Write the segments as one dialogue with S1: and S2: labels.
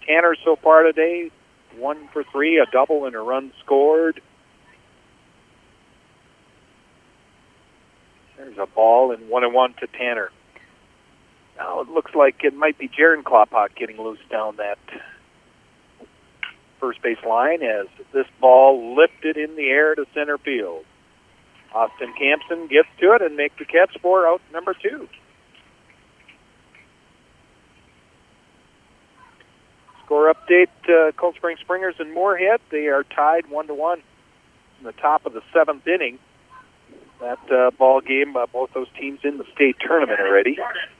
S1: Tanner so far today, 1 for 3, a double and a run scored. There's a ball and 1-1 to Tanner. Now it looks like it might be Jaron Klopak getting loose down that first base line as this ball lifted in the air to center field. Austin Campson gets to it and makes the catch for out number 2. Score update, Cold Spring Springers and Moorhead. They are tied 1-1 in the top of the 7th inning. That ball game, both those teams in the state tournament already.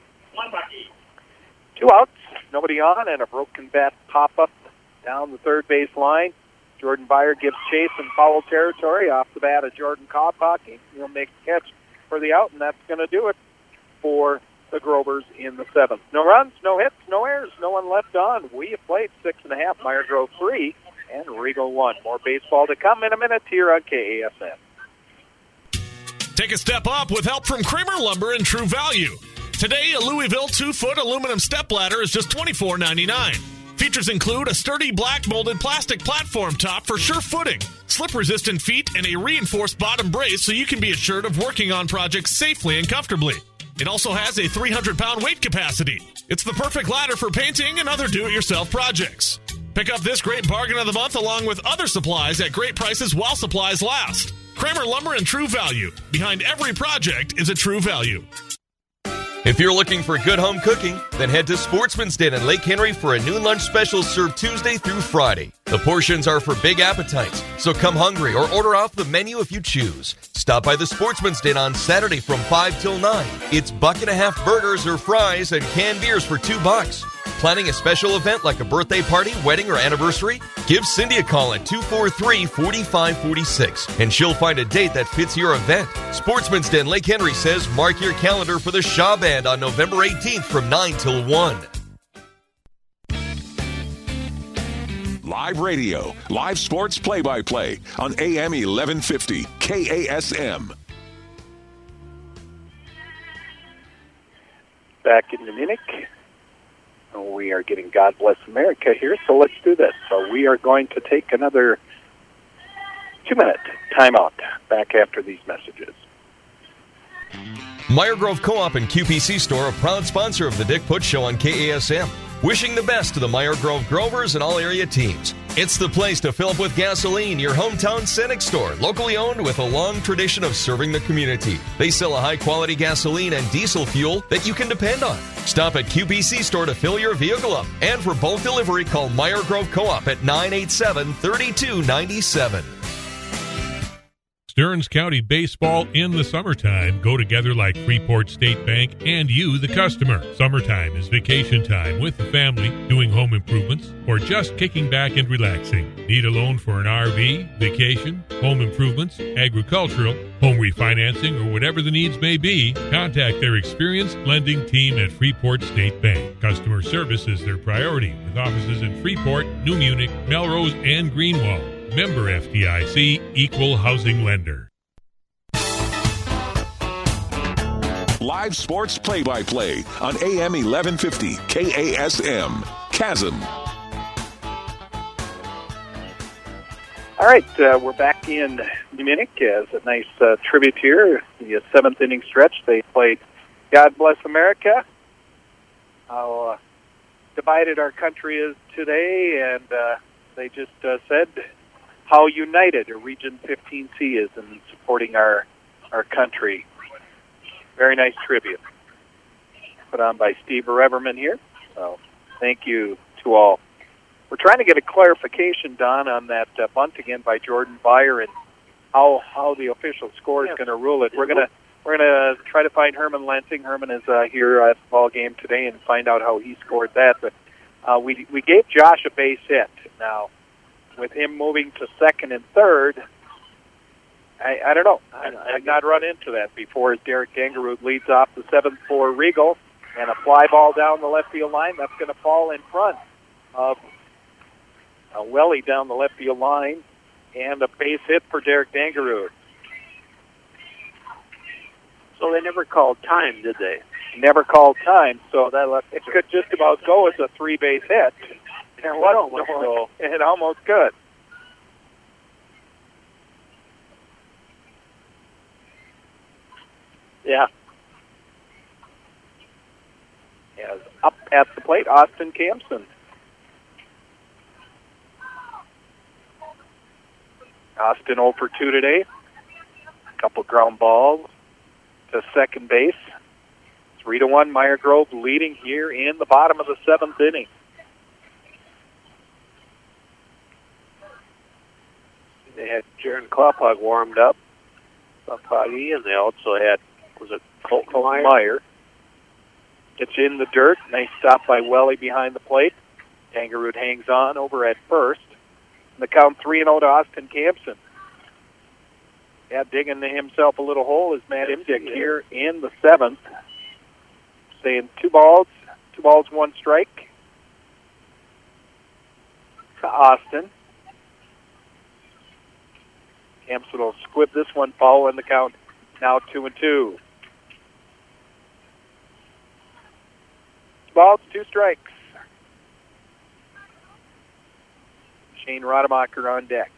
S1: 2 outs, nobody on, and a broken bat pop-up down the third base line. Jordan Byer gives chase in foul territory off the bat of Jordan Klopak. He'll make the catch for the out, and that's going to do it for the Grovers in the 7th. No runs, no hits, no errors, no one left on. We have played 6.5, Meyer Grove 3, and Regal 1. More baseball to come in a minute here on KASM.
S2: Take a step up with help from Kramer Lumber and True Value. Today, a Louisville 2-foot aluminum stepladder is just $24.99. Features include a sturdy black molded plastic platform top for sure footing, slip-resistant feet, and a reinforced bottom brace so you can be assured of working on projects safely and comfortably. It also has a 300-pound weight capacity. It's the perfect ladder for painting and other do-it-yourself projects. Pick up this great bargain of the month along with other supplies at great prices while supplies last. Kramer Lumber and True Value. Behind every project is a True Value.
S3: If you're looking for good home cooking, then head to Sportsman's Den in Lake Henry for a noon lunch special served Tuesday through Friday. The portions are for big appetites, so come hungry or order off the menu if you choose. Stop by the Sportsman's Den on Saturday from 5 till 9. It's $1.50 burgers or fries and canned beers for $2. Planning a special event like a birthday party, wedding, or anniversary? Give Cindy a call at 243-4546, and she'll find a date that fits your event. Sportsman's Den Lake Henry says mark your calendar for the Shaw Band on November 18th from 9 till 1.
S4: Live radio, live sports play-by-play on AM 1150 KASM.
S1: Back in Munich. We are getting God Bless America here, so let's do this. So we are going to take another 2-minute timeout back after these messages.
S3: Meyer Grove Co-op and QPC Store, a proud sponsor of the Dick Putz Show on KASM. Wishing the best to the Meyer Grove Grovers and all area teams. It's the place to fill up with gasoline, your hometown Cenex store, locally owned with a long tradition of serving the community. They sell a high-quality gasoline and diesel fuel that you can depend on. Stop at QPC Store to fill your vehicle up. And for bulk delivery, call Meyer Grove Co-op at 987-3297.
S5: Stearns County baseball in the summertime go together like Freeport State Bank and you, the customer. Summertime is vacation time with the family, doing home improvements, or just kicking back and relaxing. Need a loan for an RV, vacation, home improvements, agricultural, home refinancing, or whatever the needs may be? Contact their experienced lending team at Freeport State Bank. Customer service is their priority, with offices in Freeport, New Munich, Melrose, and Greenwald. Member FDIC, Equal Housing Lender.
S4: Live sports play-by-play on AM 1150 KASM. Chasm.
S1: All right, we're back in Munich as a nice tribute here. The 7th inning stretch, they played God Bless America. How divided our country is today, and they just said how united a Region 15C is in supporting our country. Very nice tribute. Put on by Steve Reverman here. So thank you to all. We're trying to get a clarification, Don, on that bunt again by Jordan Byer and how the official score is going to rule it. We're gonna try to find Herman Lansing. Herman is here at the ball game today and find out how he scored that. But we gave Josh a base hit. Now, with him moving to second and third, I don't know. I've not run into that before. As Derek Dangerud leads off the 7th for Regal, and a fly ball down the left field line. That's going to fall in front of a welly down the left field line, and a base hit for Derek Dangerud.
S6: So they never called time, did they?
S1: Never called time, so it could just about go as a 3-base hit. It almost could.
S6: Yeah.
S1: As up at the plate, Austin Campson. Austin 0 for 2 today. A couple ground balls to second base. 3-1, Meyer Grove leading here in the bottom of the 7th inning.
S6: They had Jaron Klopog warmed up, Klopoggy, and they also had, was it Colton Meyer?
S1: Gets in the dirt. Nice stop by Welly behind the plate. Tangerud hangs on over at first. And the count 3-0 to Austin Campson. Yeah, digging himself a little hole is Matt Imdick here in the 7th. Saying 2 balls, 1 strike to Austin. Campson will squib this one, following the count now 2-2. Balls, 2 strikes. Shane Rademacher on deck.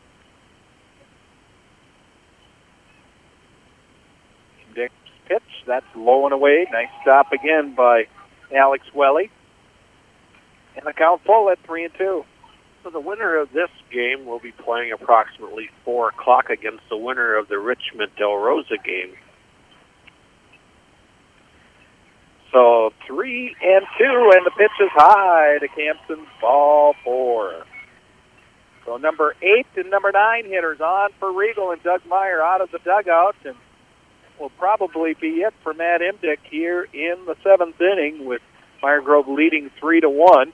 S1: Dick's pitch, that's low and away. Nice stop again by Alex Welly. And the count full at 3-2.
S6: So the winner of this game will be playing approximately 4 o'clock against the winner of the Richmond-Del Rosa game.
S1: So 3-2, and the pitch is high to Campson's ball 4. So number 8 and number 9 hitters on for Regal, and Doug Meyer out of the dugout, and will probably be it for Matt Imdick here in the 7th inning, with Meyer Grove leading 3-1.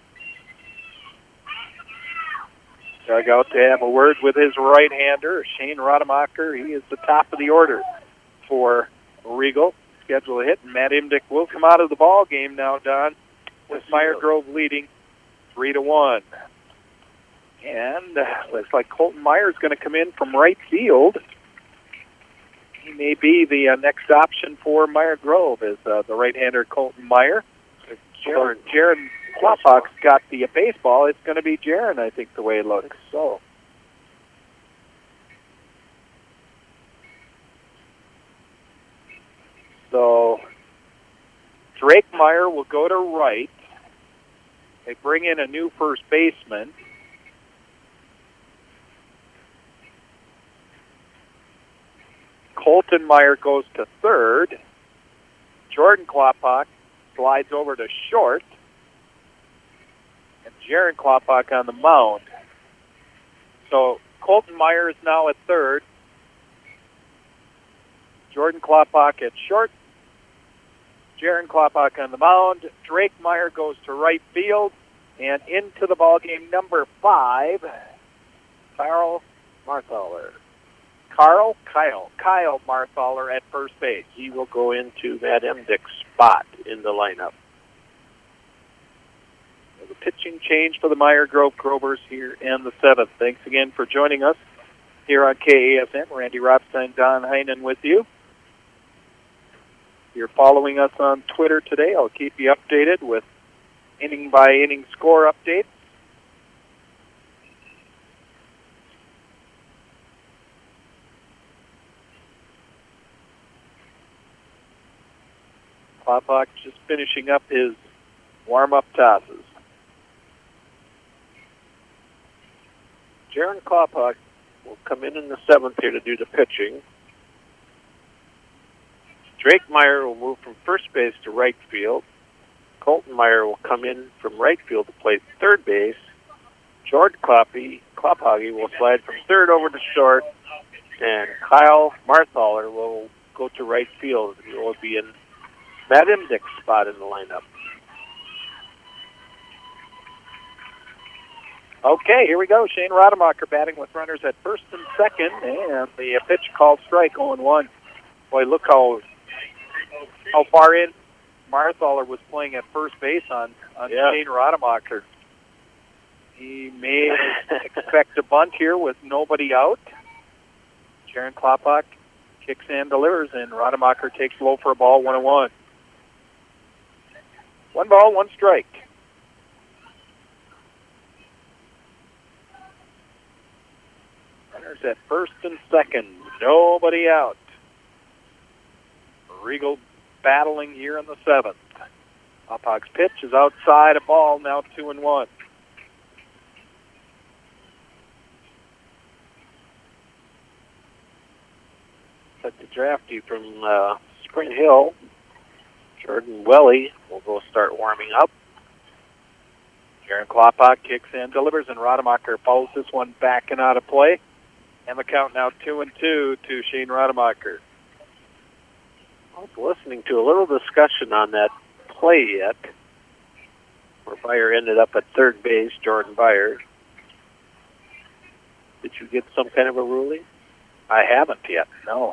S1: Doug out to have a word with his right-hander, Shane Rademacher. He is the top of the order for Regal. Schedule a hit, and Matt Imdick will come out of the ball game now, Don, with Meyer Grove leading 3-1. And looks like Colton Meyer is going to come in from right field. He may be the next option for Meyer Grove, as the right-hander Colton Meyer. Jaron Klopak's got the baseball. It's going to be Jaron, I think, the way it looks. So. So Drake Meyer will go to right. They bring in a new first baseman. Colton Meyer goes to third. Jordan Klopak slides over to short. And Jaron Klopak on the mound. So Colton Meyer is now at third. Jordan Klopak at short. Jaron Klopak on the mound. Drake Meyer goes to right field. And into the ballgame, number 5, Kyle Marthaler. Kyle Marthaler at first base.
S6: He will go into Matt Imdick's spot in the lineup.
S1: The pitching change for the Meyer Grove Grovers here in the 7th. Thanks again for joining us here on KASM. Randy Rothstein, Don Heinen with you. If you're following us on Twitter today, I'll keep you updated with inning-by-inning score updates. Klopak just finishing up his warm-up tosses.
S6: Jaron Klopak will come in the 7th here to do the pitching. Drake Meyer will move from first base to right field. Colton Meyer will come in from right field to play third base. Jordan Klopoggy will slide from third over to short. And Kyle Marthaler will go to right field. He will be in Matt Imdick's spot in the lineup.
S1: Okay, here we go. Shane Rademacher batting with runners at first and second, and the pitch called strike, 0-1. Boy, look how far in Marthaler was playing at first base on Shane Rademacher. He may expect a bunt here with nobody out. Jaron Klopak kicks and delivers, and Rademacher takes low for a ball, 1-1. 1 ball, 1 strike. Runners at first and second. Nobody out. Regal battling here in the 7th. Klopak's pitch is outside a ball, now 2-1.
S6: Set the drafty from Spring Hill. Jordan Welly will go start warming up.
S1: Jaron Klopak kicks in, delivers, and Rademacher fouls this one back and out of play. And the count now 2-2 to Shane Rademacher.
S6: I was listening to a little discussion on that play yet, where Byer ended up at third base, Jordan Byer. Did you get some kind of a ruling?
S1: I haven't yet, no.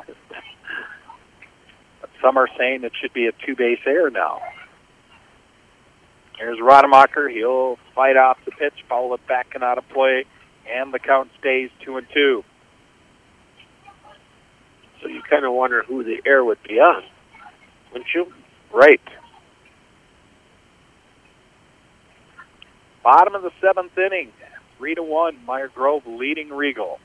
S1: But some are saying it should be a two-base error now. Here's Rademacher. He'll fight off the pitch, foul it back and out of play, and the count stays 2-2.
S6: So you kind of wonder who the error would be on, wouldn't you?
S1: Right. Bottom of the 7th inning, 3-1. Meyer Grove leading Regal.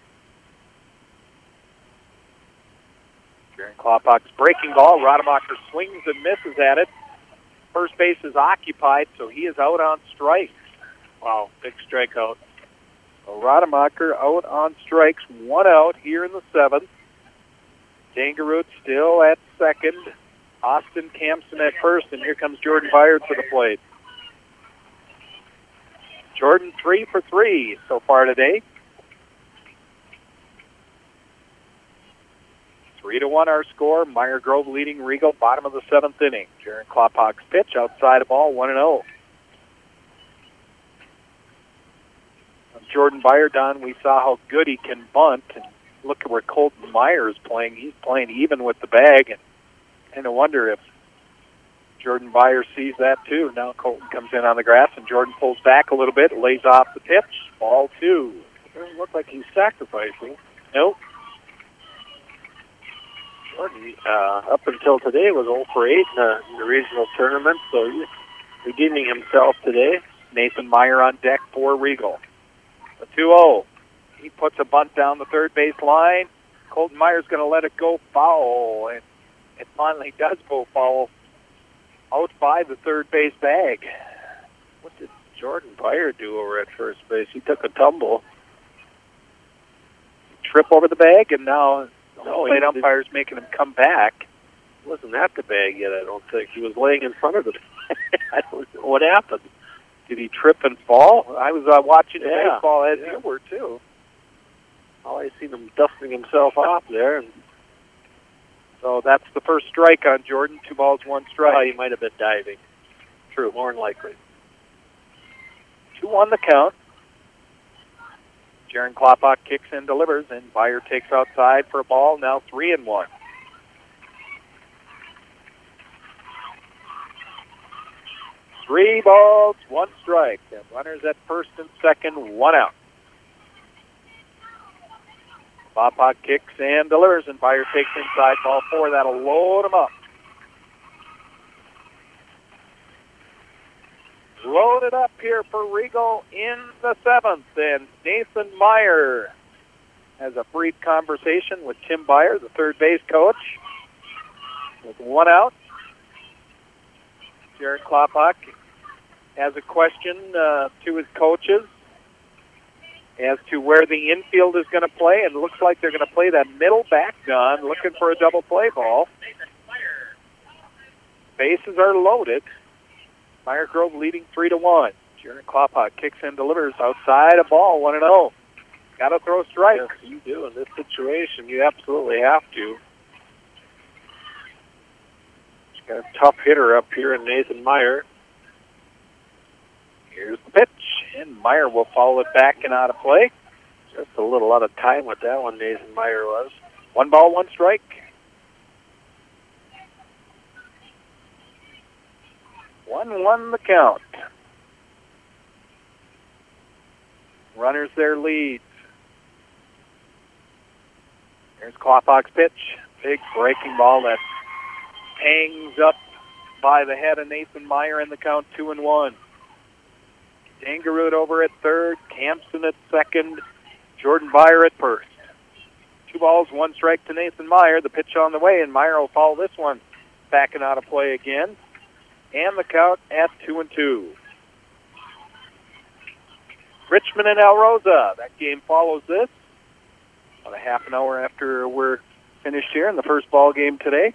S1: Jaron Klopak's breaking ball. Rademacher swings and misses at it. First base is occupied, so he is out on strikes.
S6: Wow, big strikeout.
S1: So Rademacher out on strikes, 1 out here in the 7th. Dangerud still at second. Austin Campson at first, and here comes Jordan Byer to the plate. Jordan 3 for 3 so far today. 3-1 our score. Meyer Grove leading Regal, bottom of the 7th inning. Jaron Klopak's pitch outside of ball, 1-0. Jordan Byer, Don, we saw how good he can bunt, and look at where Colton Meyer is playing. He's playing even with the bag, and kind of wonder if Jordan Byer sees that too. Now Colton comes in on the grass, and Jordan pulls back a little bit, lays off the pitch, ball 2.
S6: Doesn't look like he's sacrificing.
S1: Nope.
S6: Jordan, up until today, was 0 for 8 in the regional tournament, so he's redeeming himself today.
S1: Nathan Meyer on deck for Regal. The 2-0. He puts a bunt down the third base line. Colton Meyer's going to let it go foul, and it finally does go foul out by the third base bag.
S6: What did Jordan Byer do over at first base? He took a tumble.
S1: Trip over the bag, and now the
S6: No,
S1: plate umpire's making him come back.
S6: He wasn't at the bag yet, I don't think. He was laying in front of the bag. I don't know what happened.
S1: Did he trip and fall? I was watching
S6: Yeah.
S1: baseball as
S6: Yeah.
S1: you were, too.
S6: All I seen him dusting himself off there, and
S1: So that's the first strike on Jordan. 2 balls, 1 strike.
S6: he might have been diving. True, more than likely.
S1: 2-1 the count. Jaron Klopak kicks and delivers, and Byer takes outside for a ball. Now 3-1. Three balls, 1 strike. And runners at first and second, 1 out. Klopak kicks and delivers, and Byer takes inside ball 4. That'll load him up. Loaded up here for Regal in the 7th, and Nathan Meyer has a brief conversation with Tim Byer, the third base coach, with 1 out. Jaron Klopak has a question to his coaches as to where the infield is going to play, and it looks like they're going to play that middle back gun, looking for a double play ball. Bases are loaded. Meyer Grove leading 3-1. Jaron Klopak kicks and delivers outside a ball, 1-0. Got to throw strikes.
S6: Yes, you do. In this situation, you absolutely have to. You got a tough hitter up here in Nathan Meyer.
S1: Here's the pitch, and Meyer will foul it back and out of play.
S6: Just a little out of time with that one, Nathan Meyer was.
S1: 1 ball, 1 strike. 1-1 the count. Runners their leads. Here's Klopak's pitch. Big breaking ball that hangs up by the head of Nathan Meyer in the count, 2-1. Dangerud over at third, Campson at second, Jordan Byer at first. 2 balls, 1 strike to Nathan Meyer. The pitch on the way, and Meyer will follow this one backing out of play again. And the count at 2-2. Richmond and El Rosa. That game follows this. About a half an hour after we're finished here in the first ball game today.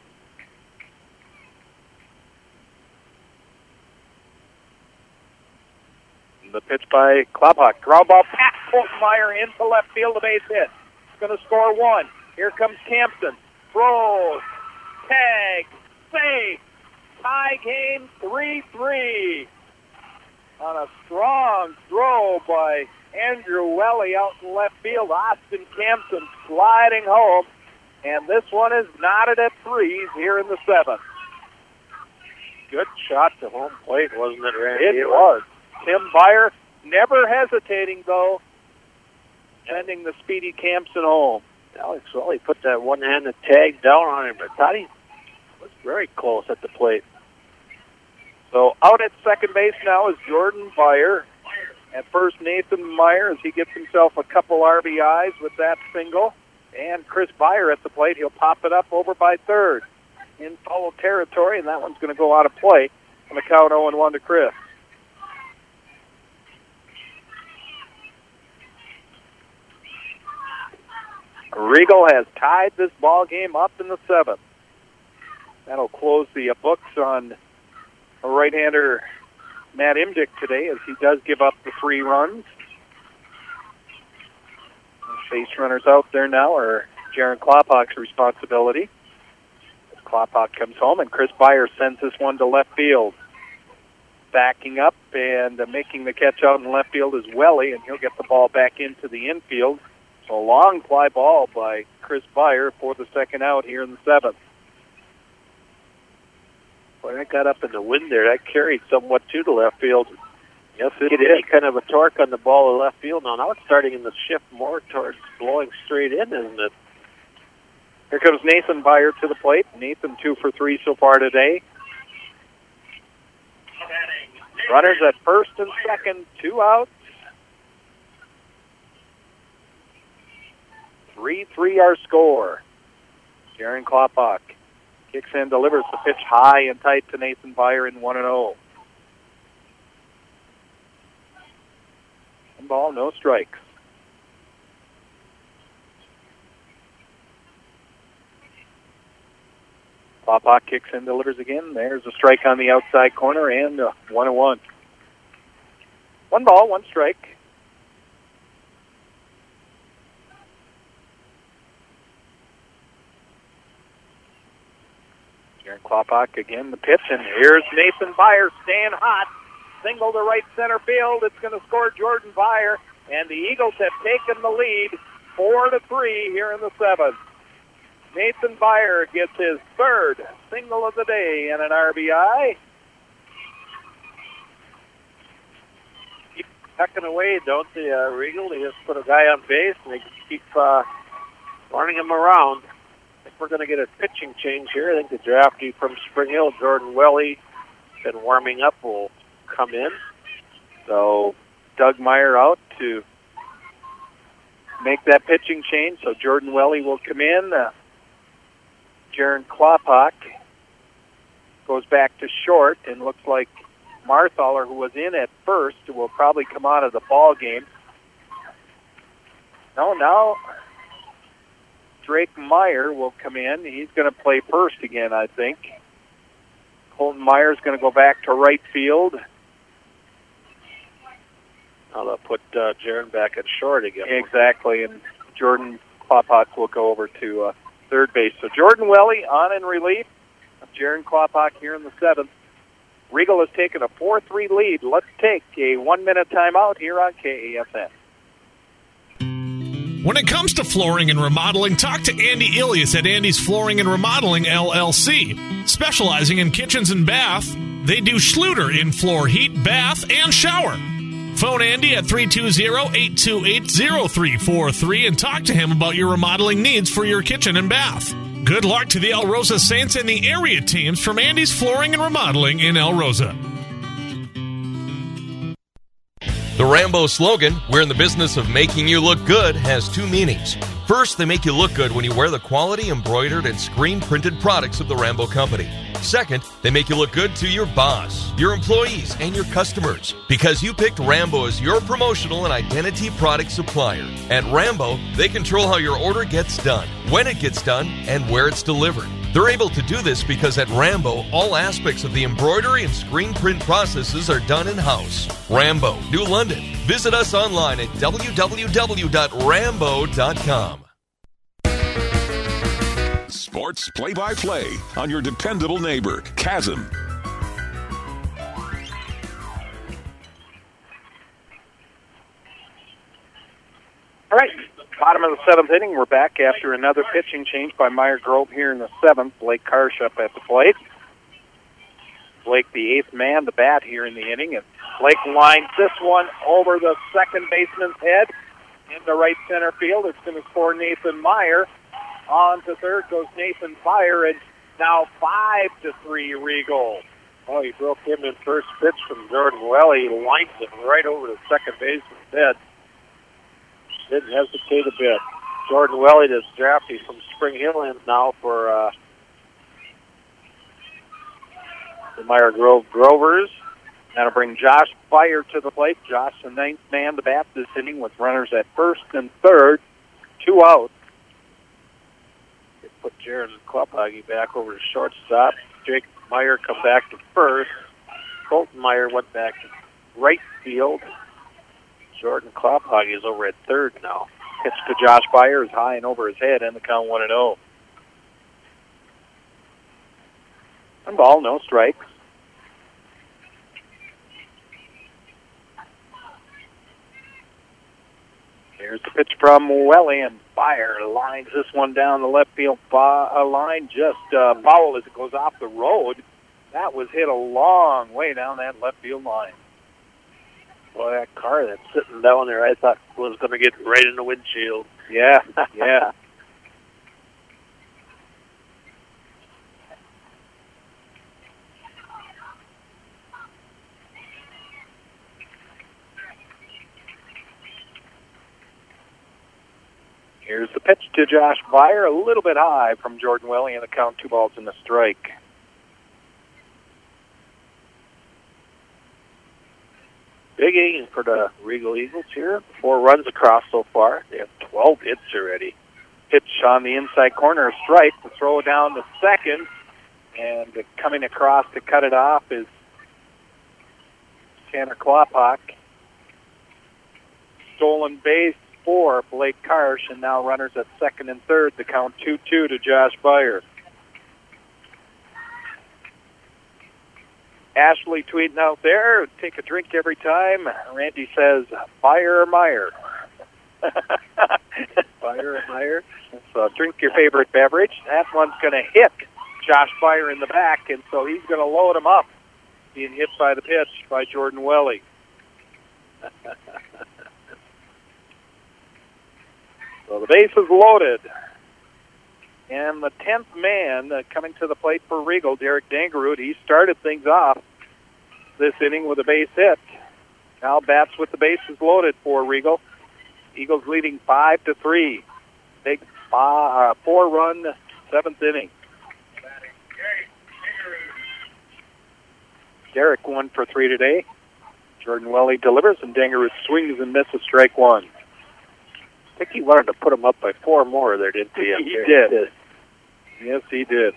S1: The pitch by Klopach. Ground ball past Colton Meyer into left field, a base hit. Going to score 1. Here comes Campson. Throws. Tag. Save. Tie game 3-3. On a strong throw by Andrew Welly out in left field. Austin Campson sliding home. And this one is knotted at 3s here in the 7th.
S6: Good shot to home plate, wasn't it, Randy?
S1: It was. Tim Beyer never hesitating, though, sending the speedy Campson home.
S6: Alex Welly put that one-handed tag down on him, but thought he was very close at the plate.
S1: So out at second base now is Jordan Beyer. At first, Nathan Meyer, as he gets himself a couple RBIs with that single. And Chris Beyer at the plate. He'll pop it up over by third. In foul territory, and that one's going to go out of play on the count 0-1 to Chris. Regal has tied this ball game up in the 7th. That'll close the books on a right-hander Matt Imdick today, as he does give up the 3 runs. Base runners out there now are Jaron Klopach's responsibility. Klopach comes home, and Chris Beyer sends this one to left field. Backing up and making the catch out in left field is Welly, and he'll get the ball back into the infield. So a long fly ball by Chris Beyer for the second out here in the 7th.
S6: Boy, that got up in the wind there. That carried somewhat to the left field.
S1: Yes, it
S6: did. Any kind of a torque on the ball to left field. Now it's starting in the shift more towards blowing straight in, isn't it?
S1: Here comes Nathan Beyer to the plate. Nathan 2 for 3 so far today. Runners at first and second, 2 outs. 3-3 our score. Jaron Klopach kicks in, delivers the pitch high and tight to Nathan Beyer in 1-0. 1 ball, no strikes. Klopach kicks in, delivers again. There's a strike on the outside corner and 1-1. 1 ball, 1 strike. Jaron Klopach again, the pitch, and here's Nathan Beyer staying hot. Single to right center field. It's going to score Jordan Beyer, and the Eagles have taken the lead 4-3 here in the 7th. Nathan Beyer gets his 3rd single of the day and an RBI.
S6: Keep tucking away, don't they, Regal? They just put a guy on base, and they keep running him around. I think we're going to get a pitching change here. I think the draftee from Spring Hill, Jordan Welly, been warming up, will come in.
S1: So Doug Meyer out to make that pitching change. So Jordan Welly will come in. Jaron Klopach goes back to short, and looks like Marthaler, who was in at first, will probably come out of the ball game. Now Drake Meyer will come in. He's going to play first again, I think. Colton Meyer's going to go back to right field.
S6: I'll put Jaron back at short again.
S1: Exactly, and Jordan Klopach will go over to third base. So Jordan Welly on in relief of Jaron Klopach here in the 7th. Regal has taken a 4-3 lead. Let's take a 1-minute timeout here on KASN.
S2: When it comes to flooring and remodeling, talk to Andy Ilias at Andy's Flooring and Remodeling, LLC. Specializing in kitchens and bath, they do Schluter in floor heat, bath, and shower. Phone Andy at 320-828-0343 and talk to him about your remodeling needs for your kitchen and bath. Good luck to the El Rosa Saints and the area teams from Andy's Flooring and Remodeling in El Rosa.
S3: The Rambo slogan, "We're in the business of making you look good," has 2 meanings. First, they make you look good when you wear the quality embroidered and screen-printed products of the Rambo Company. Second, they make you look good to your boss, your employees, and your customers because you picked Rambo as your promotional and identity product supplier. At Rambo, they control how your order gets done, when it gets done, and where it's delivered. They're able to do this because at Rambo, all aspects of the embroidery and screen print processes are done in-house. Rambo, New London. Visit us online at www.rambo.com.
S4: Sports play-by-play on your dependable neighbor, Chasm.
S1: All right, bottom of the seventh inning. We're back after another pitching change by Meyer Grove here in the seventh. Blake Karsh up at the plate. Blake, the eighth man, the bat here in the inning. And Blake lines this one over the second baseman's head in the right center field. It's going to score Nathan Meyer. On to third goes Nathan Fire, and now 5-3 Regal.
S6: Oh, he broke him in first pitch from Jordan Welly. He lines it right over the second baseman's head. Didn't hesitate a bit. Jordan Welly is drafted from Spring Hill in now for the Meyer Grove Grovers. That'll bring Josh Fire to the plate. Josh, the ninth man, the bat this inning with runners at first and third. 2 out. They put Jaron Klopage back over to shortstop. Jake Meyer come back to first. Colton Meyer went back to right field. Jordan Klopage is over at third now.
S1: Pitch to Josh Fire is high and over his head, and the count 1-0. 1 ball, no strikes. Here's the pitch from Welly, and Fire lines this one down the left field line, just foul as it goes off the road. That was hit a long way down that left field line.
S6: Boy, that car that's sitting down there, I thought was going to get right in the windshield.
S1: Yeah, yeah. Here's the pitch to Josh Fire, a little bit high from Jordan Welly, and the count 2 balls and a strike.
S6: Big inning for the Regal Eagles here. 4 runs across so far. They have 12 hits already.
S1: Pitch on the inside corner, a strike. The throw down to second, and coming across to cut it off is Tanner Klopach. Stolen base for Blake Karsh, and now runners at second and third. The count 2-2 to Josh Fire. Ashley tweeting out there, take a drink every time. Randy says, Fire or Meyer? Fire or Meyer? So drink your favorite beverage. That one's going to hit Josh Fire in the back, and so he's going to load him up, being hit by the pitch by Jordan Welly. So the base is loaded. And the 10th man coming to the plate for Regal, Derek Dangerud, he started things off this inning with a base hit. Now bats with the bases loaded for Regal. Eagles leading 5-3. Big 4-run 7th inning. Derek 1 for 3 today. Jordan Welly delivers, and Dangerud swings and misses strike 1.
S6: I think he wanted to put him up by 4 more there, didn't he?
S1: He did. Yes, he did.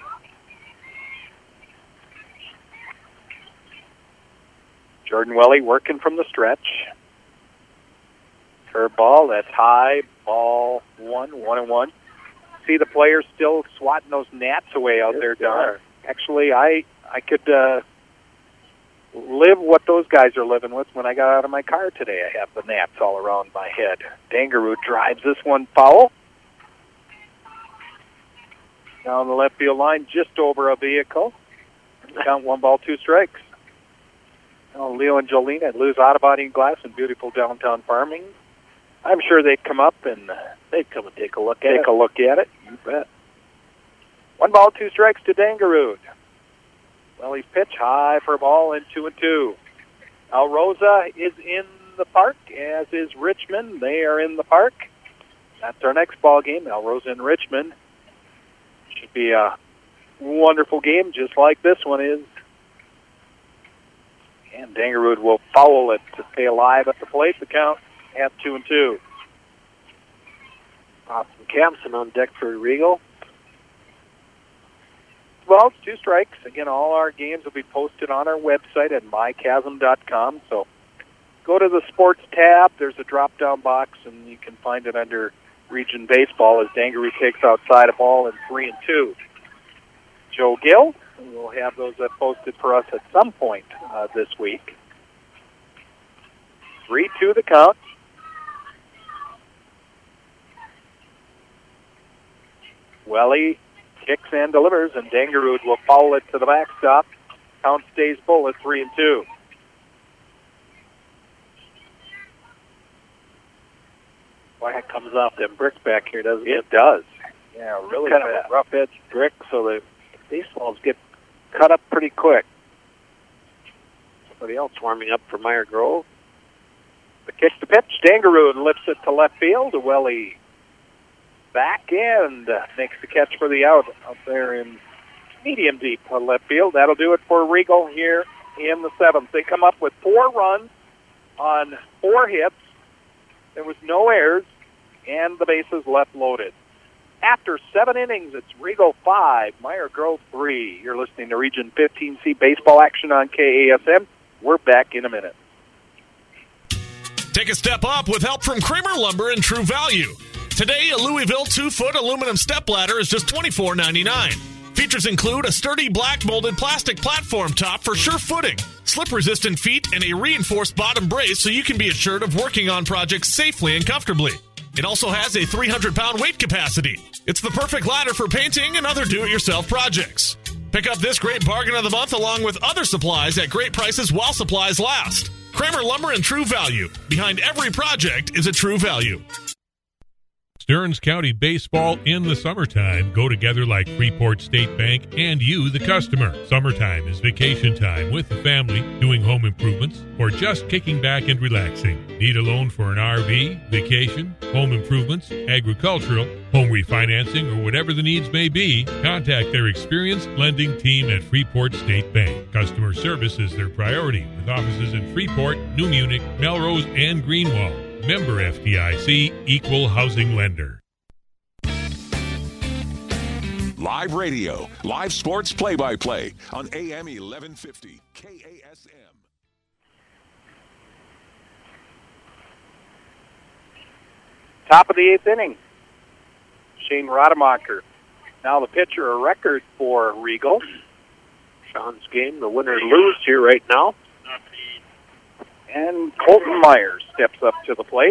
S1: Jordan Welly working from the stretch. Curveball, that's high, ball 1-1. See the players still swatting those gnats away out there, Don. Actually, I could live what those guys are living with when I got out of my car today. I have the gnats all around my head. Dangerud drives this one foul. Down the left field line, just over a vehicle. Count 1 ball, 2 strikes. Now Leo and Jolene at Lou's Auto Body and Glass in beautiful downtown Farming. I'm sure they'd come up and they'd come and take a look at it. You bet. 1 ball, 2 strikes to Dangerud. Welly's pitch high for a ball and 2-2. Alrosa is in the park, as is Richmond. They are in the park. That's our next ball game, Melrose and Richmond. Should be a wonderful game, just like this one is. And Dangerwood will foul it to stay alive at the plate. The count at 2-2.
S6: Austin Campson on deck for Regal.
S1: Well, it's 2 strikes. Again, all our games will be posted on our website at mychasm.com. So go to the sports tab. There's a drop-down box, and you can find it under Region Baseball as Dangerwood takes outside a ball in 3-2. Joe Gill, we'll have those posted for us at some point this week. 3-2 the count. Welly kicks and delivers, and Dangerwood will foul it to the backstop. Count stays full at 3-2.
S6: Boy, that comes off them bricks back here, doesn't it?
S1: It does. Yeah, really
S6: kind of a rough edge brick, so the baseballs get cut up pretty quick. Somebody else warming up for Meyer Grove.
S1: The kick to pitch. Dangerwood lifts it to left field. Welly back end makes the catch for the out there in medium deep left field. That'll do it for Regal here in the 7th. They come up with 4 runs on 4 hits. There was no errors, and the bases left loaded. After 7 innings, it's Regal 5, Meyer Grove 3. You're listening to Region 15C baseball action on KASM. We're back in a minute.
S2: Take a step up with help from Kramer Lumber and True Value. Today, a Louisville 2-foot aluminum stepladder is just $24.99. Features include a sturdy black molded plastic platform top for sure footing, slip-resistant feet, and a reinforced bottom brace so you can be assured of working on projects safely and comfortably. It also has a 300-pound weight capacity. It's the perfect ladder for painting and other do-it-yourself projects. Pick up this great bargain of the month along with other supplies at great prices while supplies last. Kramer Lumber and True Value. Behind every project is a True Value.
S5: Stearns County baseball in the summertime go together like Freeport State Bank and you, the customer. Summertime is vacation time with the family, doing home improvements, or just kicking back and relaxing. Need a loan for an RV, vacation, home improvements, agricultural, home refinancing, or whatever the needs may be? Contact their experienced lending team at Freeport State Bank. Customer service is their priority, with offices in Freeport, New Munich, Melrose, and Greenwald. Member FDIC, Equal Housing Lender.
S4: Live radio, live sports play-by-play on AM 1150 KASM.
S1: Top of the 8th inning. Shane Rademacher. Now the pitcher, a record for Regal.
S6: Sean's game, the winner lose here right now.
S1: And Colton Meyer steps up to the plate.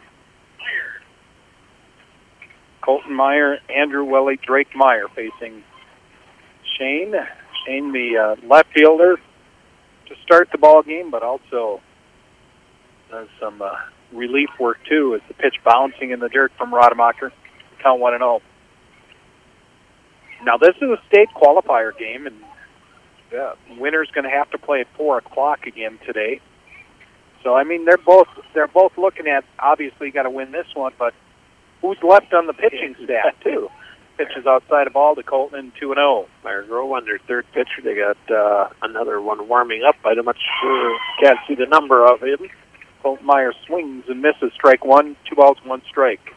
S1: Colton Meyer, Andrew Welly, Drake Meyer facing Shane. Shane, the left fielder, to start the ball game, but also does some relief work too as the pitch bouncing in the dirt from Rademacher. Count 1-0. Now this is a state qualifier game, and the winner's going to have to play at 4 o'clock again today. So I mean, they're both looking at, obviously got to win this one, but who's left on the pitching staff too? Pitches outside of ball to Colton, 2-0.
S6: Meyer Grove on their 3rd pitcher. They got another one warming up. I'm not sure, can't see the number of him.
S1: Colton Meyer swings and misses, strike 1, 2 balls, 1 strike.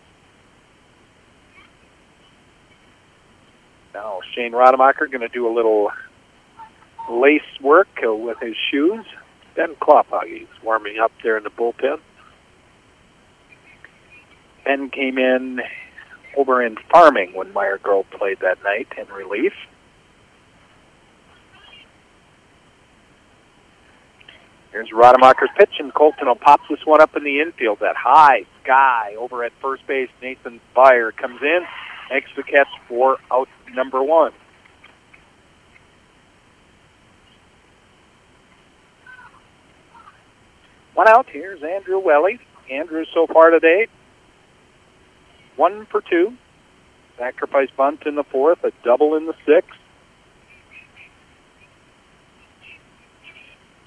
S1: Now Shane Rademacher going to do a little lace work with his shoes.
S6: Ben Klophage's warming up there in the bullpen.
S1: Ben came in over in Farming when Meyer Grove played that night in relief. Here's Rademacher's pitch, and Colton will pop this one up in the infield. That high sky over at first base. Nathan Byer comes in, makes the catch for out number 1. One out. Here's Andrew Welly. Andrew so far today, 1 for 2. Sacrifice bunt in the 4th, a double in the 6th.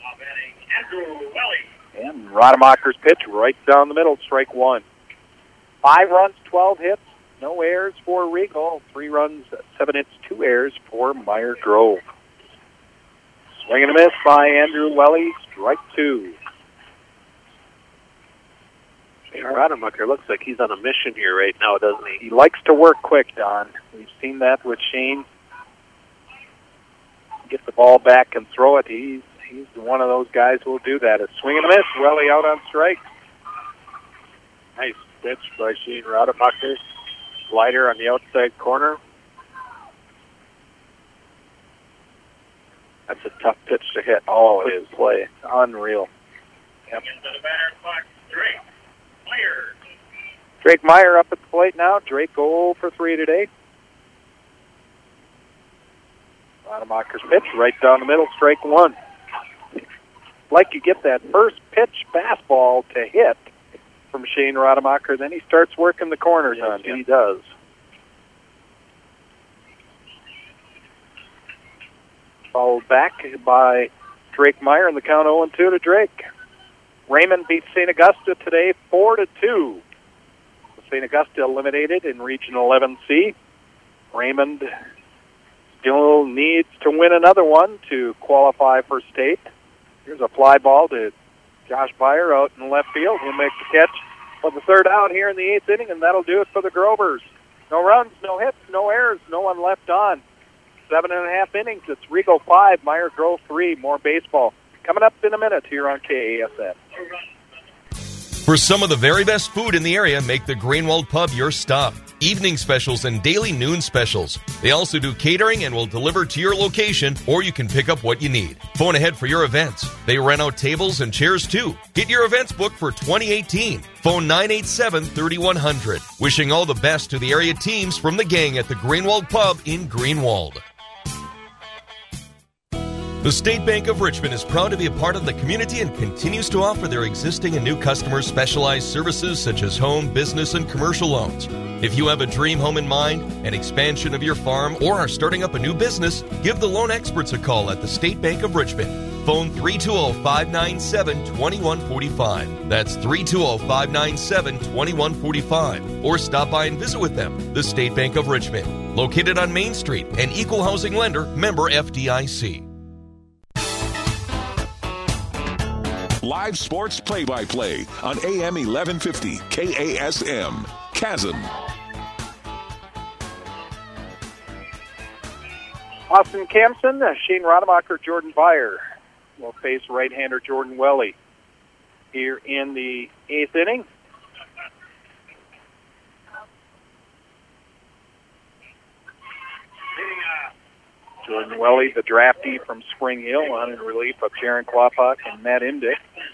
S1: And Rademacher's pitch right down the middle, strike 1. 5 runs, 12 hits, no errors for Regal. 3 runs, 7 hits, 2 errors for Meyer Grove. Swing and a miss by Andrew Welly, strike 2.
S6: Rademacher looks like he's on a mission here right now, doesn't he?
S1: He likes to work quick, Don. We've seen that with Shane. Get the ball back and throw it. He's one of those guys who will do that. A swing and a miss. Welly out on strike.
S6: Nice pitch by Shane Rademacher. Slider on the outside corner. That's a tough pitch to hit.
S1: Oh, it is. Play. Unreal. Yep. Drake Meyer up at the plate now. Drake 0 for 3 today. Rademacher's pitch right down the middle, strike 1. Like you get that first pitch fastball to hit from Shane Rademacher, then he starts working the corners on you.
S6: He does.
S1: Followed back by Drake Meyer, and the count 0-2 to Drake. Raymond beats St. Augusta today 4-2. St. Augusta eliminated in Region 11C. Raymond still needs to win another one to qualify for state. Here's a fly ball to Josh Byer out in left field. He'll make the catch for the 3rd out here in the 8th inning, and that'll do it for the Grovers. No runs, no hits, no errors, no one left on. 7.5 innings. It's Regal 5, Meyer Grove 3. More baseball coming up in a minute here on KASN.
S3: For some of the very best food in the area, make the Greenwald Pub your stop. Evening specials and daily noon specials. They also do catering and will deliver to your location, or you can pick up what you need. Phone ahead for your events. They rent out tables and chairs too. Get your events booked for 2018. Phone 987-3100. Wishing all the best to the area teams from the gang at the Greenwald Pub in Greenwald. The State Bank of Richmond is proud to be a part of the community and continues to offer their existing and new customers specialized services such as home, business, and commercial loans. If you have a dream home in mind, an expansion of your farm, or are starting up a new business, give the loan experts a call at the State Bank of Richmond. Phone 320-597-2145. That's 320-597-2145. Or stop by and visit with them. The State Bank of Richmond, located on Main Street, an equal housing lender, member FDIC.
S4: Live sports play-by-play on AM 1150 KASM. Chasm.
S1: Austin Campson, Shane Rademacher, Jordan Byer will face right-hander Jordan Welly here in the 8th inning. Jordan Welly, the draftee from Spring Hill, on in relief of Jaron Kloppak and Matt Imdick.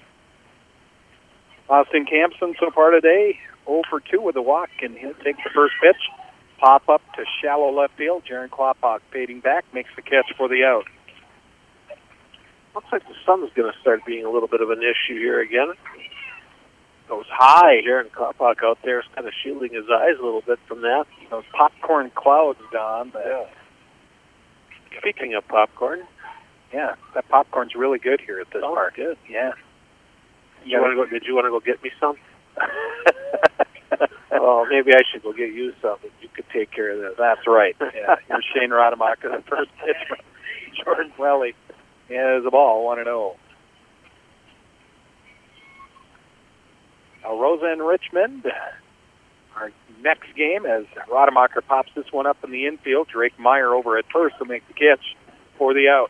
S1: Austin Campson so far today 0 for 2 with a walk, and he'll take the first pitch. Pop up to shallow left field. Jaron Kloppak fading back, makes the catch for the out.
S6: Looks like the sun's going to start being a little bit of an issue here again. Goes high. Jaron Kloppak out there is kind of shielding his eyes a little bit from that.
S1: Those popcorn clouds, Don.
S6: Yeah. Speaking of popcorn,
S1: yeah, that popcorn's really good here at this park.
S6: Good.
S1: Yeah.
S6: Did you want to go get me some? Oh, maybe I should go get you some. You could take care of this.
S1: That's right. Yeah. Here's Shane Rademacher, the first pitch from Jordan Welly. Yeah, there's a ball, 1-0. Now, Rosa and Richmond, our next game, as Rademacher pops this one up in the infield. Drake Meyer over at first to make the catch for the out.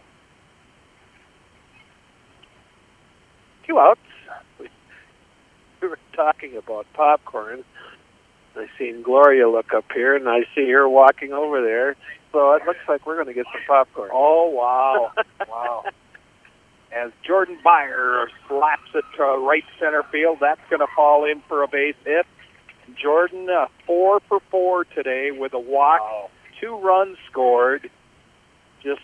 S1: 2 outs.
S6: We were talking about popcorn. I seen Gloria look up here, and I see her walking over there. So it looks like we're going to get some popcorn.
S1: Oh, wow. Wow. As Jordan Byer slaps it to right center field, that's going to fall in for a base hit. Jordan, 4 for 4 today with a walk, 2 runs scored. Just,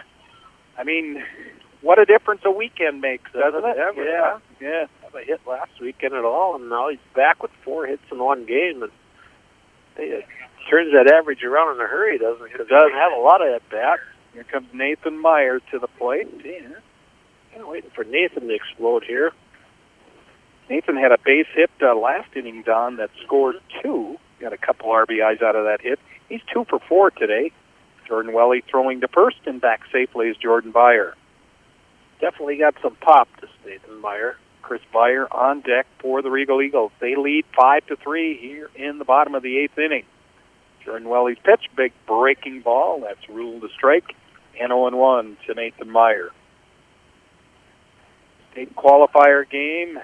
S1: what a difference a weekend makes, doesn't it?
S6: Yeah. Have a hit last weekend at all, and now he's back with 4 hits in one game, and it turns that average around in a hurry, doesn't it? It doesn't have a lot of at-bats.
S1: Here comes Nathan Meyer to the plate.
S6: Yeah. Kind of waiting for Nathan to explode here.
S1: Nathan Nathan had a base hit last inning, Don, that scored 2. Got a couple RBIs out of that hit. He's 2 for 4 today. Jordan Welly throwing to first, and back safely is Jordan Beyer.
S6: Definitely got some pop, this Nathan Meyer.
S1: Chris Beyer on deck for the Regal Eagles. They lead 5-3 here in the bottom of the 8th inning. Jordan Welly's pitch, big breaking ball. That's ruled a strike. And 0-1 to Nathan Meyer. State qualifier game.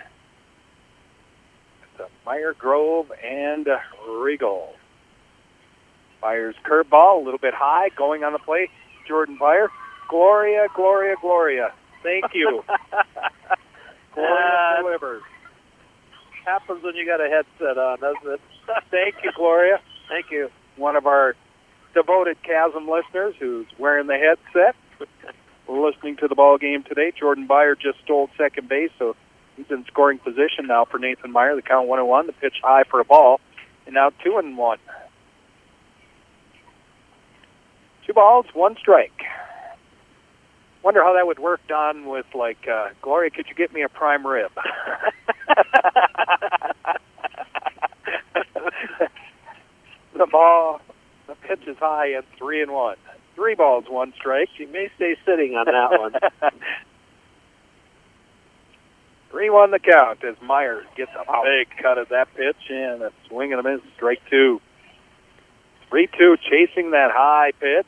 S1: It's Meyer, Grove, and Regal. Beyer's curveball, a little bit high, going on the plate. Jordan Beyer. Gloria, Gloria, Gloria. Thank you. Gloria delivers.
S6: Happens when you got a headset on, doesn't it?
S1: Thank you, Gloria.
S6: Thank you.
S1: One of our devoted Chasm listeners who's wearing the headset. Listening to the ball game today. Jordan Beyer just stole second base, so he's in scoring position now for Nathan Meyer. The count 1-1. The pitch high for a ball, and now 2-1. 2 balls, 1 strike. Wonder how that would work, Don, with like, Gloria, could you get me a prime rib? The pitch is high and 3-1. 3 balls, 1 strike.
S6: She may stay sitting on that one.
S1: 3-1 the count as Meyer gets a big cut of that pitch and a swing and a miss, strike 2. 3-2, chasing that high pitch.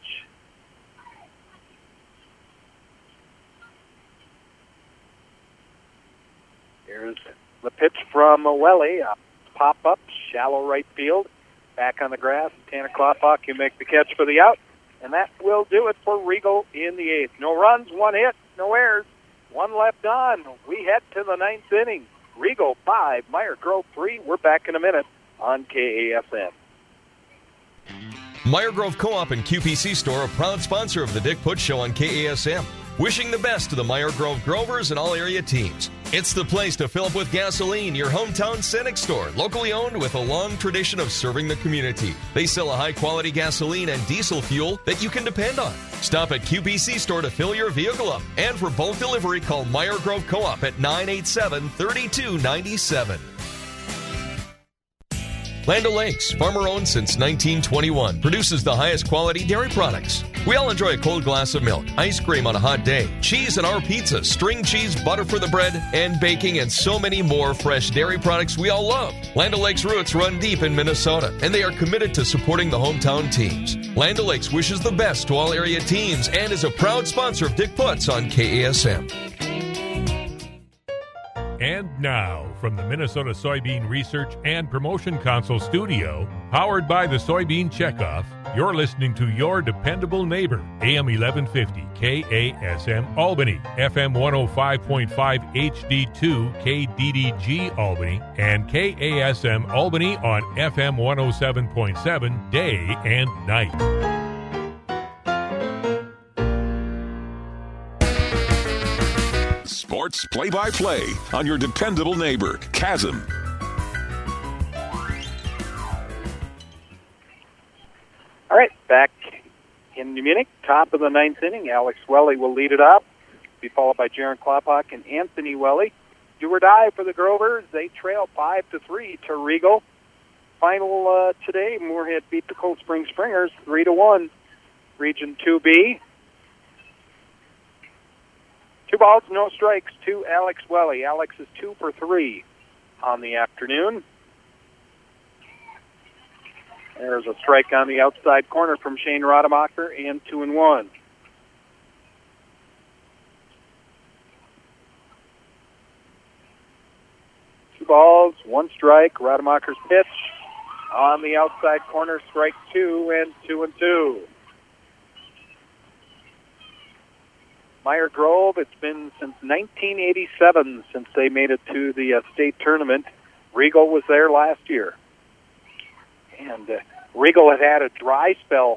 S1: Here's the pitch from Welly. Pop-up, shallow right field. Back on the grass, Tanner Klopach, you make the catch for the out. And that will do it for Regal in the 8th. No runs, 1 hit, no errors, 1 left on. We head to the 9th inning. Regal 5, Meyer Grove 3. We're back in a minute on KASM.
S3: Meyer Grove Co-op and QPC Store, a proud sponsor of the Dick Putz Show on KASM. Wishing the best to the Meyer Grove Grovers and all area teams. It's the place to fill up with gasoline, your hometown Cenex store, locally owned with a long tradition of serving the community. They sell a high-quality gasoline and diesel fuel that you can depend on. Stop at QPC Store to fill your vehicle up. And for bulk delivery, call Meyer Grove Co-op at 987-3297. Land O'Lakes, farmer-owned since 1921, produces the highest quality dairy products. We all enjoy a cold glass of milk, ice cream on a hot day, cheese on our pizza, string cheese, butter for the bread, and baking, and so many more fresh dairy products we all love. Land O'Lakes' roots run deep in Minnesota, and they are committed to supporting the hometown teams. Land O'Lakes wishes the best to all area teams and is a proud sponsor of Dick Putz on KASM.
S5: And now, from the Minnesota Soybean Research and Promotion Council studio, powered by the Soybean Checkoff, you're listening to your dependable neighbor, AM 1150 KASM Albany, FM 105.5 HD2 KDDG Albany, and KASM Albany on FM 107.7 day and night.
S4: Sports play-by-play on your dependable neighbor, Chasm.
S1: All right, back in Munich, top of the 9th inning. Alex Welly will lead it up, be followed by Jaron Klopach and Anthony Welly. Do or die for the Grovers. They trail 5-3 to Regal. Final today, Moorhead beat the Cold Spring Springers 3-1. Region 2B. 2 balls, no strikes to Alex Welly. Alex is 2 for 3 on the afternoon. There's a strike on the outside corner from Shane Rademacher, and 2-1. Two balls, 1 strike. Rademacher's pitch on the outside corner, strike 2, and 2-2. Meyer Grove, it's been since 1987 since they made it to the state tournament. Regal was there last year. And Regal had a dry spell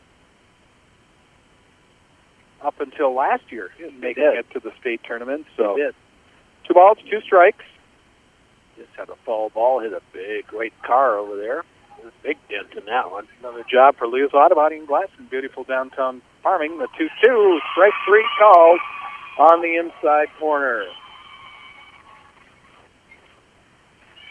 S1: up until last year, making it to the state tournament. So 2 balls, 2 strikes.
S6: Just had a foul ball, hit a big white car over there. There's a big dent in that one.
S1: Another job for Leo's Auto Body and Glass in beautiful downtown Farming. The 2-2, strike 3 called on the inside corner.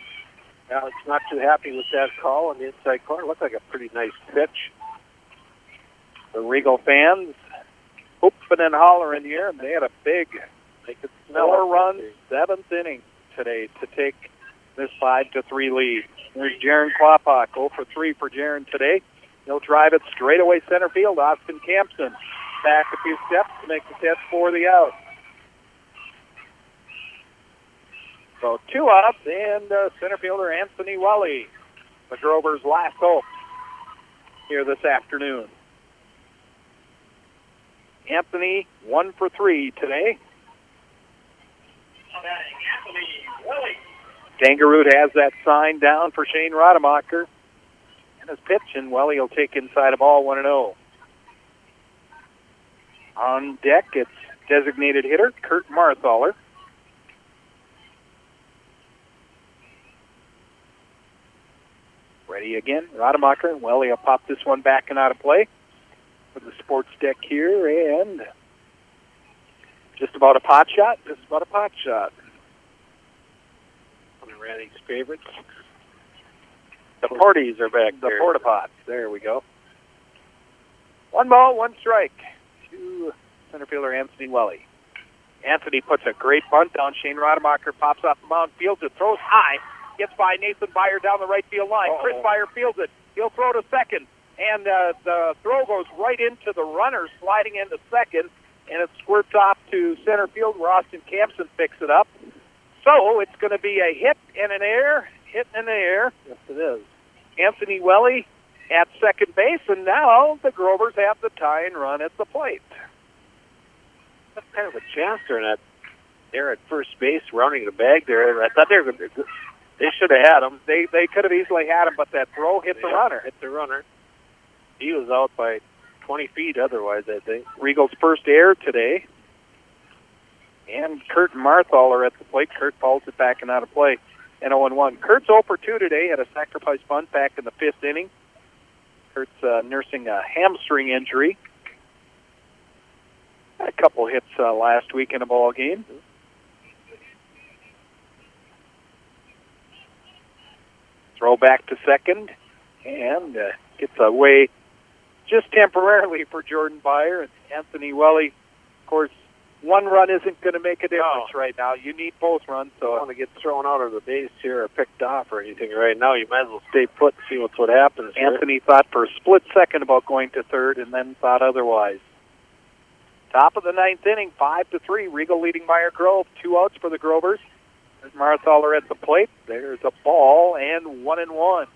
S6: Alex not too happy with that call on the inside corner. Looked like a pretty nice pitch.
S1: The Regal fans whooping and hollering here, and they had a big 4-run 7th inning today to take this 5-3 lead. There's Jaron Klopach, 0 for 3 for Jaron today. He'll drive it straight away center field. Austin Campson back a few steps to make the catch for the out. So 2 outs, and center fielder Anthony Welly, the Grovers' last hope here this afternoon. Anthony 1 for 3 today. Dangerud has that sign down for Shane Rademacher. And his pitch, and Welly will take inside a ball 1-0. On deck, it's designated hitter Kurt Marthaler. Ready again, Rademacher. Welly will pop this one back and out of play for the sports deck here, and just about a pot shot. One of Randy's favorites. The parties are back there. The porta pots. There we go. 1 ball, 1 strike to center fielder Anthony Welly. Anthony puts a great bunt down. Shane Rademacher pops off the mound, fields it, throws high, gets by Nathan Byer down the right field line. Chris Byer fields it. He'll throw to second, and the throw goes right into the runner, sliding into second, and it squirts off to center field where Austin Campson picks it up. So it's going to be a hit and an error. Hit and an error. Yes, it is. Anthony Welly at second base, and now the Grovers have the tying run at the plate.
S6: That's kind of a chance there at first base, rounding the bag there. I thought they should have had him.
S1: They could have easily had him, but that throw hit the runner.
S6: Hit the runner. He was out by 20 feet otherwise, I think.
S1: Regal's first error today. And Kurt Marthaler at the plate. Kurt pulls it back and out of play. And 0-1. Kurt's 0 for 2 today. Had a sacrifice bunt back in the 5th inning. Kurt's nursing a hamstring injury. Had a couple hits last week in a ball game. Throw back to second. And gets away just temporarily for Jordan Byer. And Anthony Welly, of course, 1 run isn't going to make a difference right now. You need both runs. So
S6: I don't want to get thrown out of the base here or picked off or anything right now. You might as well stay put and see what happens.
S1: Anthony thought for a split second about going to third and then thought otherwise. Top of the 9th inning, 5-3. Regal leading Meyer Grove. 2 outs for the Grovers. There's Marthaler at the plate. There's a ball and 1-1.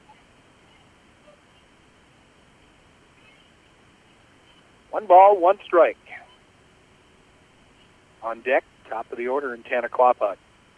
S1: 1 ball, 1 strike. On deck, top of the order, in Tanner Klopach.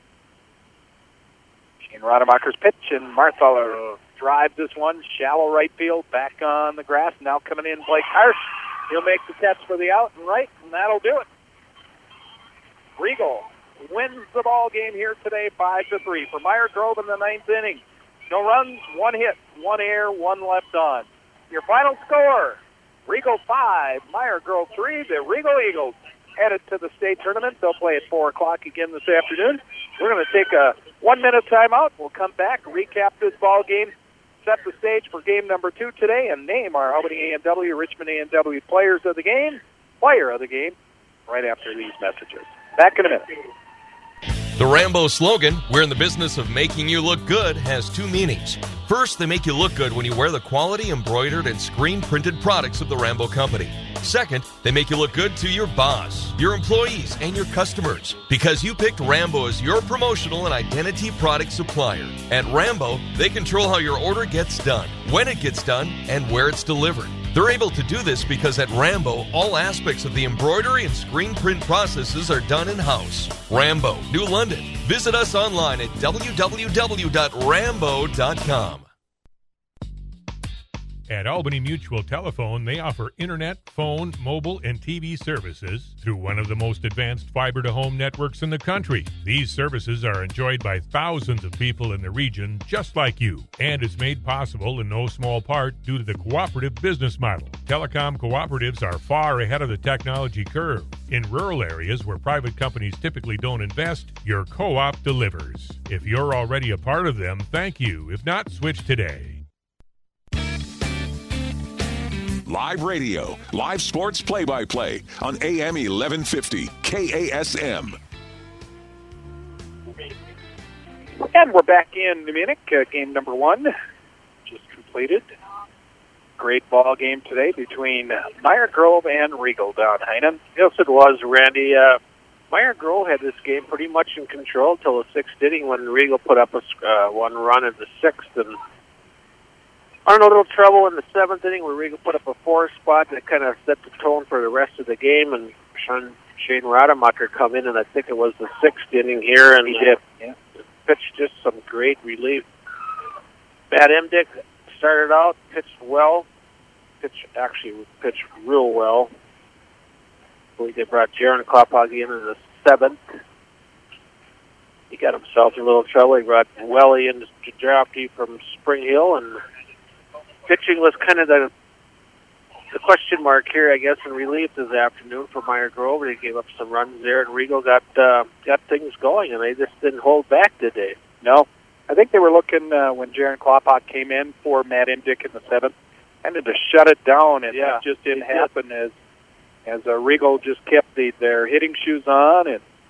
S1: Shane Rademacher's pitch, and Marthaler drives this one, shallow right field, back on the grass. Now coming in, Blake Harsh. He'll make the catch for the out and right, and that'll do it. Regal wins the ball game here today, 5-3 for Meyer Grove in the 9th inning. No runs, 1 hit, 1 error, 1 left on. Your final score: Regal 5, Meyer Grove 3. The Regal Eagles headed to the state tournament. They'll play at 4 o'clock again this afternoon. We're going to take a 1-minute timeout. We'll come back, recap this ball game, set the stage for game number 2 today, and name our Albany A&W, Richmond A&W player of the game, right after these messages. Back in a minute.
S3: The Rambo slogan, "We're in the business of making you look good," has 2 meanings. First, they make you look good when you wear the quality embroidered and screen-printed products of the Rambo Company. Second, they make you look good to your boss, your employees, and your customers, because you picked Rambo as your promotional and identity product supplier. At Rambo, they control how your order gets done, when it gets done, and where it's delivered. They're able to do this because at Rambo, all aspects of the embroidery and screen print processes are done in-house. Rambo, New London. Visit us online at www.rambo.com.
S5: At Albany Mutual Telephone, they offer internet, phone, mobile, and TV services through one of the most advanced fiber-to-home networks in the country. These services are enjoyed by thousands of people in the region just like you, and is made possible in no small part due to the cooperative business model. Telecom cooperatives are far ahead of the technology curve. In rural areas where private companies typically don't invest, your co-op delivers. If you're already a part of them, thank you. If not, switch today.
S4: Live radio, live sports play-by-play on AM 1150 KASM.
S1: And we're back in Munich. Game number 1 just completed. Great ball game today between Meyer Grove and Regal down Heinen.
S6: Yes, it was, Randy. Meyer Grove had this game pretty much in control until the 6th inning when Regal put up a one run in the 6th. And a little trouble in the 7th inning where Regal put up a 4 spot that kind of set the tone for the rest of the game. And Shane Rademacher come in, and I think it was the 6th inning here, and
S1: he did.
S6: Pitched just some great relief. Matt Imdick started out, pitched well. Pitched real well. I believe they brought Jaron Klopage in the 7th. He got himself in a little trouble. He brought Welly in to jockey from Spring Hill, and pitching was kind of the question mark here, I guess, in relief this afternoon for Meyer Grove. They gave up some runs there, and Regal got things going, and they just didn't hold back today.
S1: No. I think they were looking when Jaron Klopage came in for Matt Imdick in the 7th, kind of to shut it down, and that just didn't happen as Regal just kept their hitting shoes on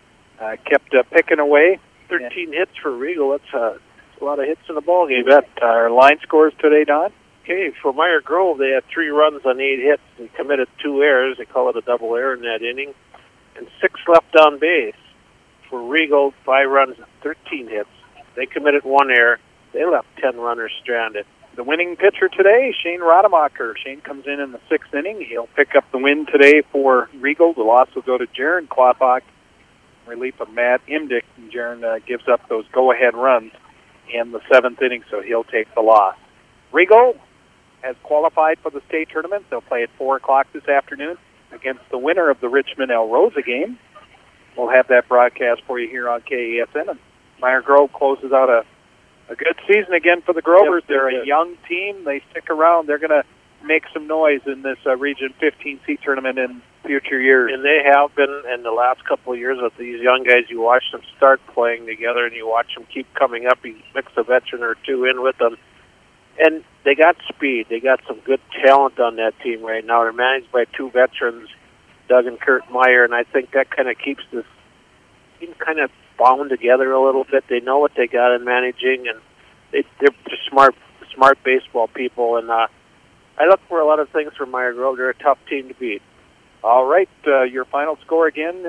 S1: and kept picking away.
S6: 13 hits for Regal. That's a lot of hits in the ball game.
S1: You bet. Our line scores today, Don?
S6: Okay, for Meyer Grove, they had 3 runs on 8 hits and committed 2 errors. They call it a double error in that inning. And 6 left on base. For Regal, 5 runs, 13 hits. They committed 1 error. They left 10 runners stranded.
S1: The winning pitcher today, Shane Rademacher. Shane comes in the 6th inning. He'll pick up the win today for Regal. The loss will go to Jaron Klopage, relief of Matt Imdick. And Jaron gives up those go-ahead runs in the 7th inning, so he'll take the loss. Regal has qualified for the state tournament. They'll play at 4 o'clock this afternoon against the winner of the Richmond-El Rosa game. We'll have that broadcast for you here on KASM. And Meyer Grove closes out a good season again for the Grovers.
S6: Yep,
S1: they're a young team. They stick around. They're going to make some noise in this Region 15C tournament in future years.
S6: And they have been in the last couple of years with these young guys. You watch them start playing together, and you watch them keep coming up. You mix a veteran or 2 in with them. And they got speed. They got some good talent on that team right now. They're managed by 2 veterans, Doug and Kurt Meyer, and I think that kind of keeps this team kind of bound together a little bit. They know what they got in managing, and they're just smart baseball people. And I look for a lot of things from Meyer Grove. They're a tough team to beat.
S1: All right, your final score again,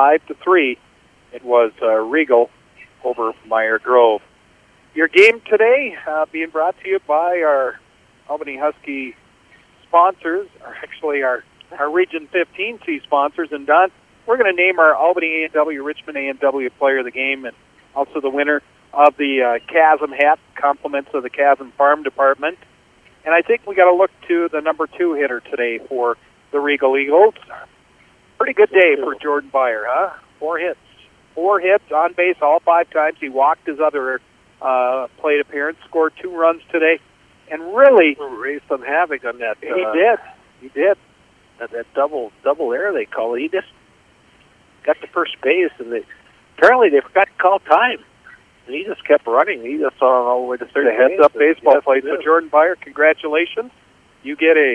S1: 5-3. It was Regal over Meyer Grove. Your game today being brought to you by our Albany Husky sponsors, or actually our Region 15C sponsors. And Don, we're going to name our Albany A&W, Richmond A&W player of the game, and also the winner of the Chasm hat, compliments of the Chasm Farm Department. And I think we got to look to the number 2 hitter today for the Regal Eagles. Pretty good day for Jordan Byer, huh? 4 hits. 4 hits on base all 5 times. He walked his other plate appearance, scored 2 runs today, and really
S6: raised some havoc on that.
S1: He did.
S6: That double error they call it. He just got to first base, and apparently they forgot to call time. And he just kept running. He just saw all the way to third base.
S1: Heads-up baseball play. So Jordan Byer, congratulations. You get a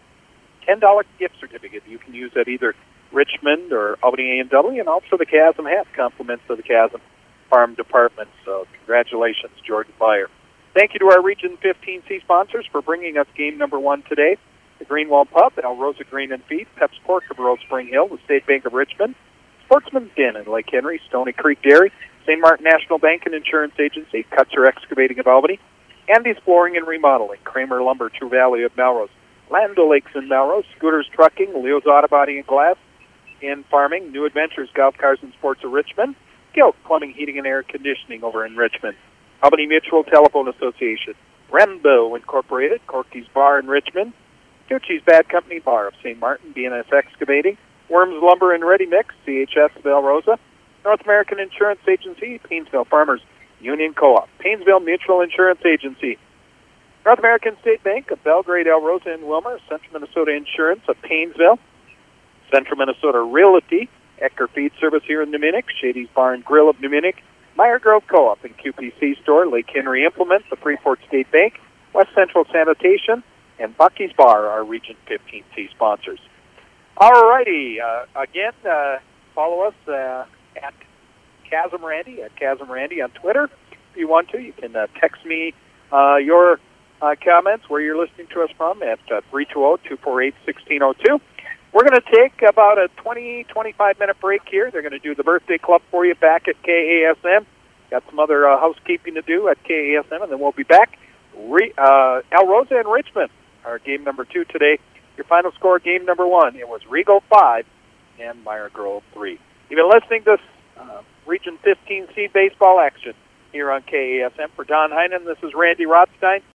S1: $10 gift certificate. You can use at either Richmond or Albany A&W, and also the Chasm hat, compliments of the Chasm Farm Department. So congratulations, Jordan Byer. Thank you to our Region 15C sponsors for bringing us game number 1 today. The Greenwald Pub, El Rosa Green and Feed, Pep's Pork of Rose Spring Hill, the State Bank of Richmond, Sportsman's Den in Lake Henry, Stony Creek Dairy, St. Martin National Bank and Insurance Agency, Kutzer Excavating of Albany, Andy's Flooring and Remodeling, Kramer Lumber, True Valley of Melrose, Land O'Lakes in Melrose, Scooters Trucking, Leo's Auto Body and Glass in Farming, New Adventures Golf Cars and Sports of Richmond, Gilt Plumbing, Heating and Air Conditioning over in Richmond, Albany Mutual Telephone Association, Rembo Incorporated, Corky's Bar in Richmond, Tucci's Bad Company Bar of St. Martin, BNS Excavating, Worms Lumber and Ready Mix, CHS of El Rosa, North American Insurance Agency, Painesville Farmers Union Co-op, Painesville Mutual Insurance Agency, North American State Bank of Belgrade, El Rosa, and Wilmer, Central Minnesota Insurance of Painesville, Central Minnesota Realty, Ecker Feed Service here in New Munich, Shady's Bar and Grill of New Munich, Meyer Grove Co-op and QPC Store, Lake Henry Implement, the Freeport State Bank, West Central Sanitation, and Bucky's Bar, our Region 15C sponsors. All righty. Again, follow us at Chasm Randy on Twitter. If you want to, you can text me your comments where you're listening to us from at 320-248-1602. We're going to take about a 20-25-minute break here. They're going to do the birthday club for you back at KASM. Got some other housekeeping to do at KASM, and then we'll be back. El Rosa and Richmond are game number 2 today. Your final score, game number 1, it was Rigo 5 and Meyer Grove 3. You've been listening to Region 15C baseball action here on KASM. For Don Heinen, this is Randy Rothstein.